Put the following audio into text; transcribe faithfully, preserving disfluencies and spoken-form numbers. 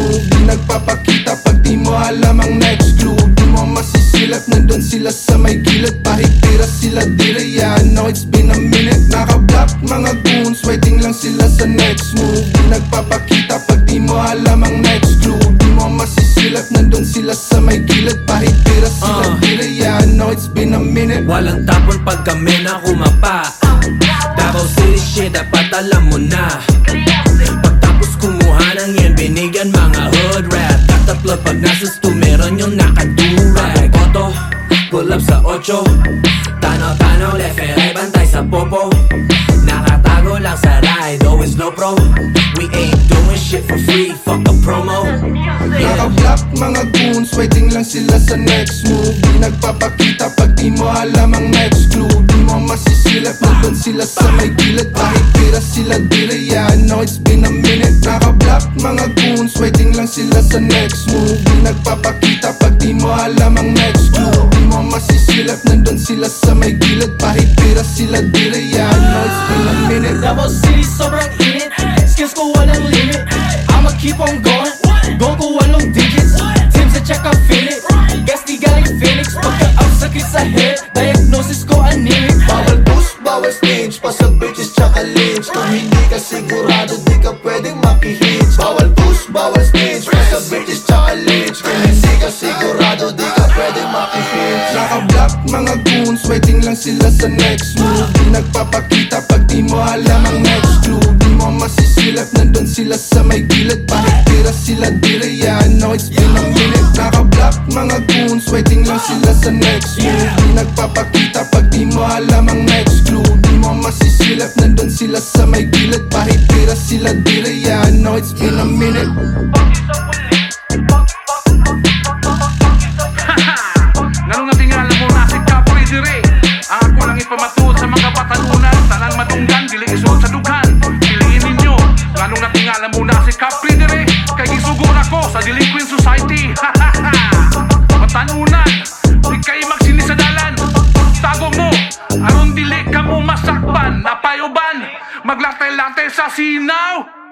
move. Di nagpapakita pag di mo alam ang next clue. Di mo masisilap, nandun sila sa may gilid. Pahipira sila dire, yeah, I know it's been a minute. Naka-block mga goons, waiting lang sila sa next move. Di nagpapakita pag di mo alam ang next clue. Di mo masisilap, nandun sila sa may gilid. Pahipira sila uh. dire, yeah, I know it's been a minute. Walang tapon pag kami na kumapa. Davao City shit, dapat alam mo na. Pagtapos kumuha ng yan, binigan mga hood rap. Tatapla pag nasa stu, meron yung nakadurag. Koto, pull up sa ocho. Tanaw-tanaw, left and right, bantay sa popo. Nakatago lang sa ride, always low pro. We ain't doing shit for free, fuck a promo. Naka-block mga goons, waiting lang sila sa next move. Di nagpapakita pag di mo alam ang next clue. Di mo masisilap, nandun sila sa may gilid. Pahipira sila dire, yeah, I know it's been a minute. Naka-block mga goons, waiting lang sila sa next move. Di nagpapakita pag di mo alam ang next clue. Di mo masisilap, nandun sila sa may gilid. Pahipira sila dire, yeah, I know it's been a minute. Davao City sobrang init, skills ko walang limit. I'ma keep on going, go ko walong digits. Team sa check up feel it, gas di galing Phoenix. Pagka-up sakit sa head, diagnosis ko anemic. Bawal boost, bawal stage, pa sa bitches tsaka lynch. Kung hindi ka sigurado, di ka pwedeng makihits. Bawal boost, bawal stage, pa sa bitches tsaka lynch. Kung hindi ka sigurado, di ka pwedeng makihits. Naka-block mga goons, waiting lang sila sa next move. Di nagpapakita pag di mo alam ang next clue. Di mo masisilap, nandun sila sa may gilid. Pahipira sila dire, yeah, I know it's been a minute. Naka-block mga goons, waiting lang sila sa next move. Di nagpapakita pag di mo alam ang next clue. Di mo masisilap, nandun sila sa may gilid. Pahipira sila dire, yeah, I know it's been a minute. Ganun nga tingala mo na si Capri dire. Ako lang ipamatuod sa mga batalunan. Talang madunggan, dili isuot sa dughan. Piliin ninyo, ganun nga tingala mo na si Capri dire. Kay gisugod ako sa delinquent society. Matalunan, di kayo magsinisadalan. Tago mo, aron dili ka mo masakpan. Napayuban, maglatay-latay sa sinaw.